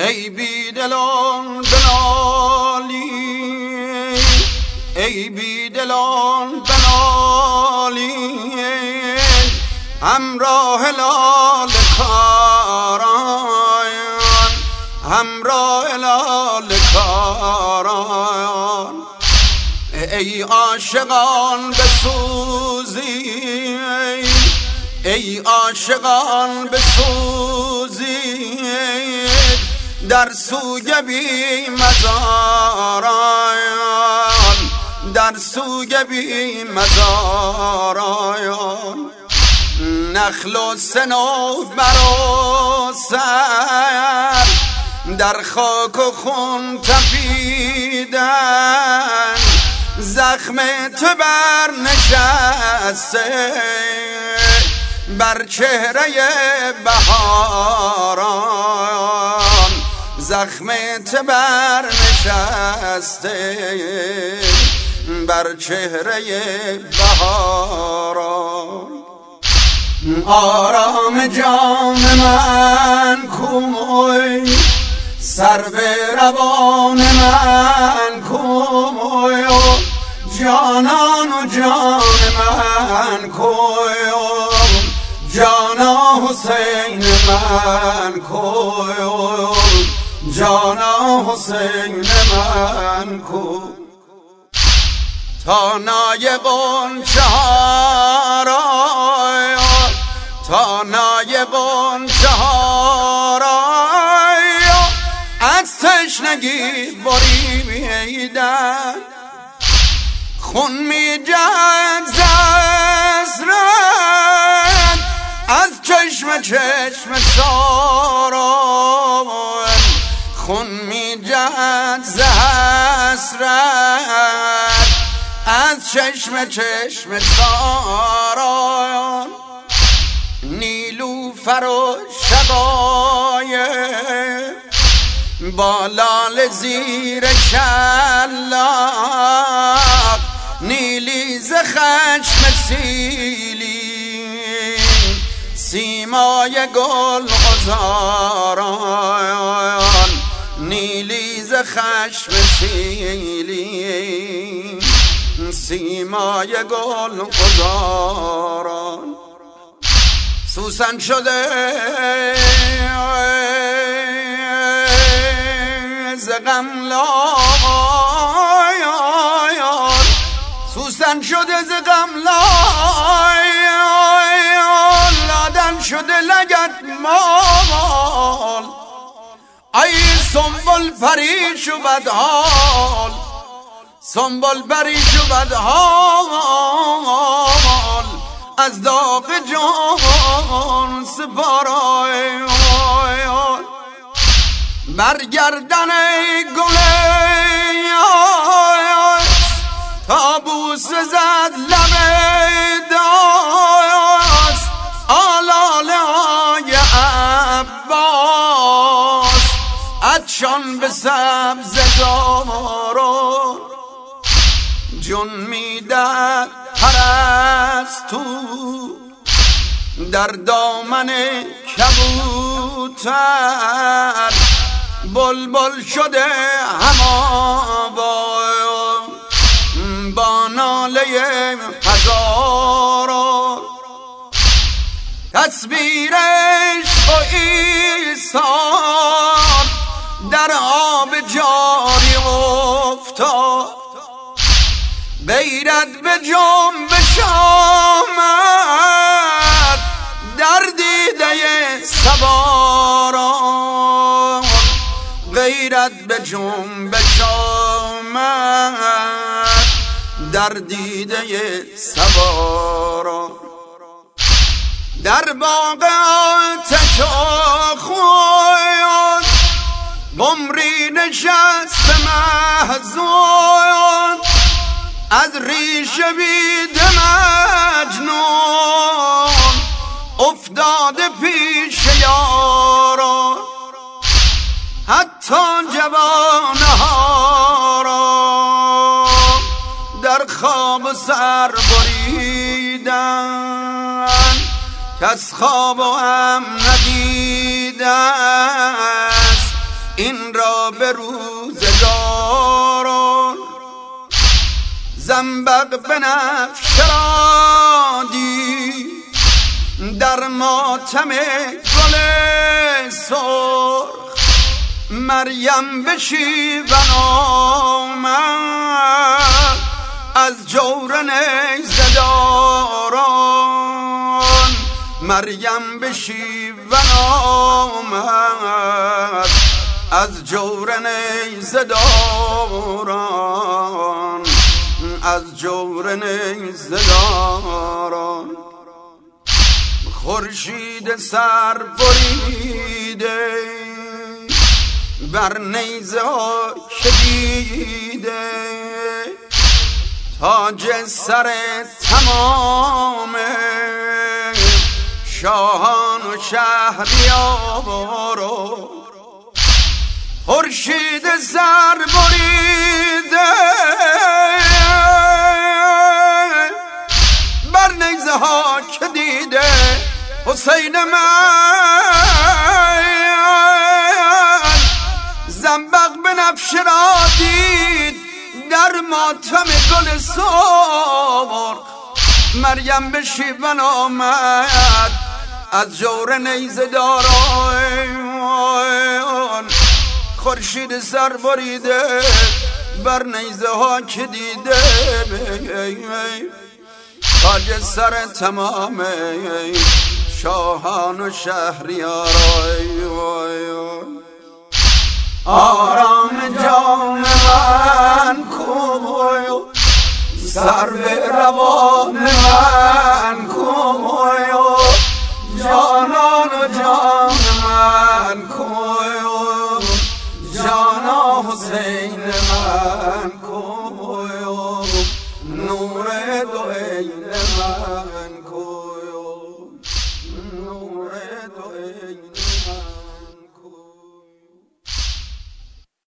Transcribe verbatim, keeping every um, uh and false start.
ای بیدلان بنالی، ای بیدلان بنالی، همراه لال کاران، همراه لال کاران. ای عاشقان بسوزی، ای عاشقان بسوزید در سوی بی مزاران، در سوی بی مزاران. نخل و صنوبر و سر در خاک و خون تپیدن، زخم تو بر نشسته بر چهره بهاران، زخم تو بر نشسته بر چهره بهاران. آرام جان من کوی، سر به روان من کوی، جانان و جان من کوی، جانا حسین من کوی، جانا حسین من کوی. تا نایبون چهارای، تا نایبون چهارای از تشنگی بریدن، خون می جهد زسرن از چشم چشم ساران، خون می جهد زسرن از چشم چشم ساران. نیلوفر و شقایق با لال زیر شلاق، نیلی ز خشم سیلی سیمای گل غزاران، نیلی ز خشم سیلی سیمای گل غزاران. سوسن شده ز غم لایان، سوسن شده ز غم لایان، لادن شده لگت مال. ای سنبل پریش و بدحال، سنبل پریش و بدحال، از داغ جان سپارای. برگردن گل تابوس زد لب داست، آلاله های عباس ادشان به سبز زاران. جون میدهد پرستو در دامن کبوتر، بلبل شده هماوا با ناله هزاران. تصویرش با ایثار در آب جاری افتاد، غیرت به جنبش آمد در دیده سواران، غیرت به جنبش آمد در دیده سواران. در باغ آتش آخویان قمری نشست محزون، از ریش بید مجنون افتاده پیش یاران. حتی جوانها را در خواب سر بریدن، کس خواب و هم ندیده است بیا به روزگاران زنبق بنفش رادی در ماتم گل سرخ مریم بشیون آمد از جور نیزه داران مریم بشیون آمد از جور نیزه داران از جور نیزه داران خورشید سر بریده بر نیزه ها کشیده تاج سر تمام شاهان و شهریاران خورشید سر بریده بر نیزه ها که دیده حسین من زنبق بنفش را دید در ماتم گل سرخ مریم بشیون آمد از جور نیزه داران خورشید سر بریده بر نیزه ها که دیده تاج سر تمام شاهان و شهریاران آرام جان من کوی سر به روان من کوی جانان و جان من کوی جانا حسین من کوی نور دو عین من